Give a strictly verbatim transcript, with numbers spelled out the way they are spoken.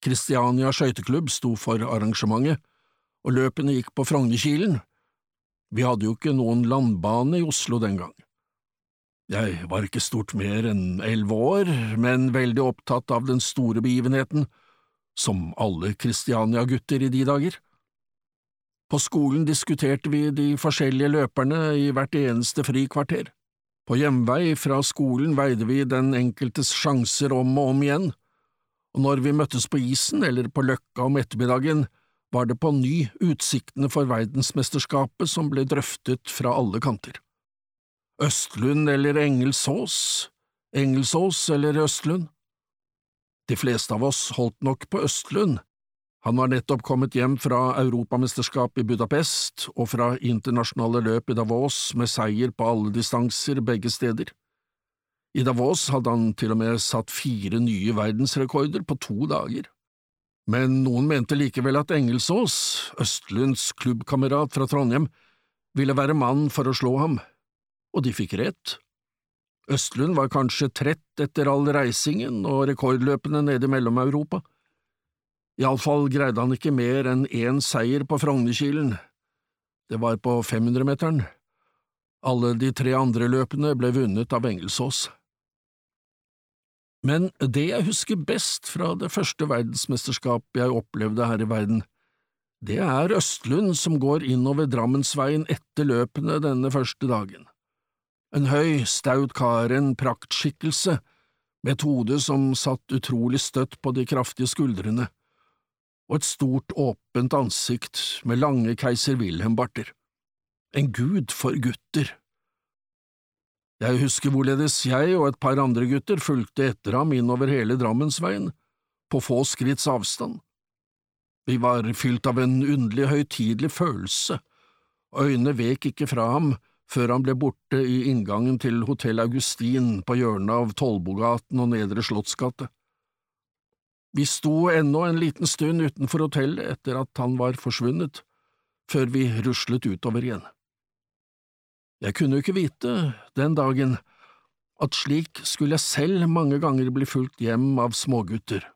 Kristiania skøyteklubb sto for arrangementet, og løpene gikk på Frognerkilen. Vi hadde jo ikke noen landbane i Oslo den gang. Jeg var ikke stort mer enn elleve år, men veldig opptatt av den store begivenheten, som alle Kristiania-gutter i de dager. På skolen diskuterte vi de forskjellige løperne i hvert eneste frikvarter. På hjemvei fra skolen veide vi den enkeltes sjanser om og om igjen, og når vi møttes på isen eller på Løkka om ettermiddagen, var det på ny utsiktene for verdensmesterskapet som ble drøftet fra alle kanter. Østlund eller Engelsås, Engelsås eller Østlund? De fleste av oss holdt nok på Østlund. Han var nettopp kommet hjem fra Europamesterskap i Budapest og fra internasjonale løp i Davos med seier på alle distanser begge steder. I Davos hadde han til og med satt fire nye verdensrekorder på to dager. Men noen mente likevel at Engelsås, Østlunds klubbkamerat fra Trondheim, ville være mann for å slå ham, og de fikk rett. Østlund var kanskje trett etter all reisingen og rekordløpene nede i Mellom-Europa. Iallfall greide han ikke mer enn én seier på Frognerkilen. Det var på femhundremeteren. Alle de tre andre løpene ble vunnet av Engelsås. Men det jeg husker best fra det første verdensmesterskapet jeg opplevde her i verden, det er Østlund som går innover Drammensveien etter løpene denne første dagen. En høy, staut kar, en praktskikkelse, med et hode som satt utrolig støtt på de kraftige skuldrene, og et stort, åpent ansikt med lange keiser Wilhelm-barter. En gud for gutter. Jeg husker hvorledes jeg og et par andre gutter fulgte etter ham innover hele Drammensveien, på få skritts avstand. Vi var fylt av en underlig høytidelig følelse, og øynene vek ikke fra ham før han ble borte i inngangen til Hotell Augustin på hjørnet av Tollbogaten og Nedre Slottsgate. Vi sto ennå en liten stund utenfor hotellet etter at han var forsvunnet, før vi ruslet utover igjen. Jeg kunne jo ikke vite, den dagen, at slik skulle jeg selv mange ganger bli fulgt hjem av smågutter.